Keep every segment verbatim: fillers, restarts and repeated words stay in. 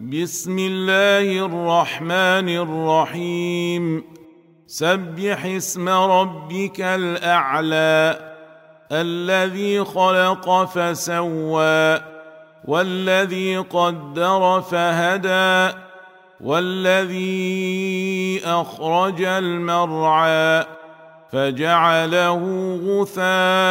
بسم الله الرحمن الرحيم. سبح اسم ربك الأعلى الذي خلق فسوى والذي قدر فهدى والذي أخرج المرعى فجعله غثاء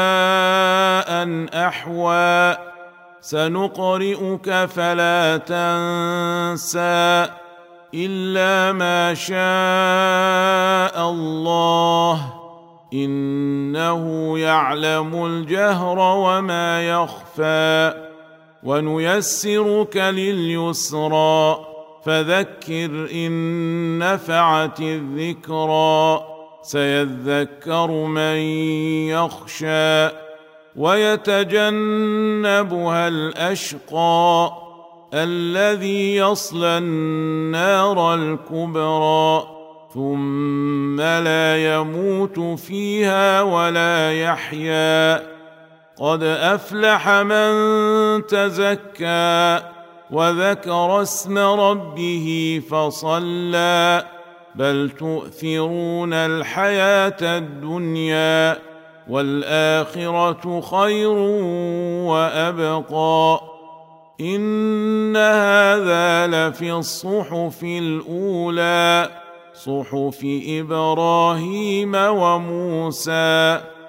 أحوى سنقرئك فلا تنسى إلا ما شاء الله إنه يعلم الجهر وما يخفى ونيسرك لليسرى فذكر إن نفعت الذكرى سيذكر من يخشى ويتجنبها الأشقى الذي يصلى النار الكبرى ثم لا يموت فيها ولا يحيا قد أفلح من تزكى وذكر اسم ربه فصلى بل تؤثرون الحياة الدنيا والآخرة خير وأبقى إن هذا لفي الصحف الأولى صحف إبراهيم وموسى